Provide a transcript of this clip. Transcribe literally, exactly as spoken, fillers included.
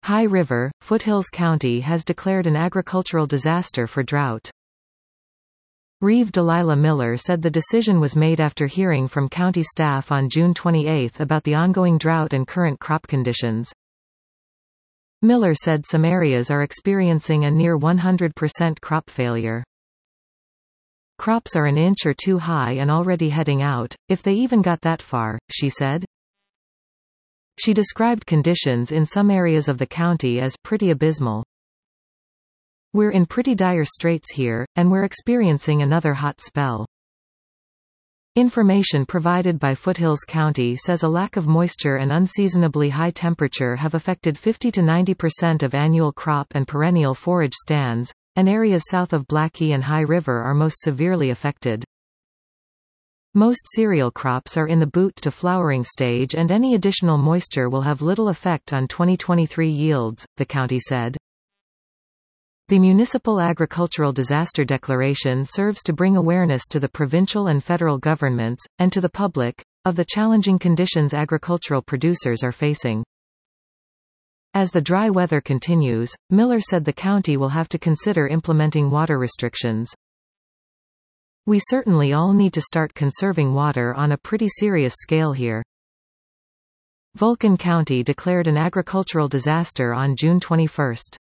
High River, Foothills County has declared an agricultural disaster for drought. Reeve Delilah Miller said the decision was made after hearing from county staff on June twenty-eighth about the ongoing drought and current crop conditions. Miller said some areas are experiencing a near one hundred percent crop failure. Crops are an inch or two high and already heading out, if they even got that far, she said. She described conditions in some areas of the county as pretty abysmal. We're in pretty dire straits here, and we're experiencing another hot spell. Information provided by Foothills County says a lack of moisture and unseasonably high temperature have affected fifty to ninety percent of annual crop and perennial forage stands, and areas south of Blackie and High River are most severely affected. Most cereal crops are in the boot to flowering stage, and any additional moisture will have little effect on twenty twenty-three yields, the county said. The Municipal Agricultural Disaster Declaration serves to bring awareness to the provincial and federal governments, and to the public, of the challenging conditions agricultural producers are facing. As the dry weather continues, Miller said the county will have to consider implementing water restrictions. We certainly all need to start conserving water on a pretty serious scale here. Vulcan County declared an agricultural disaster on June twenty-first.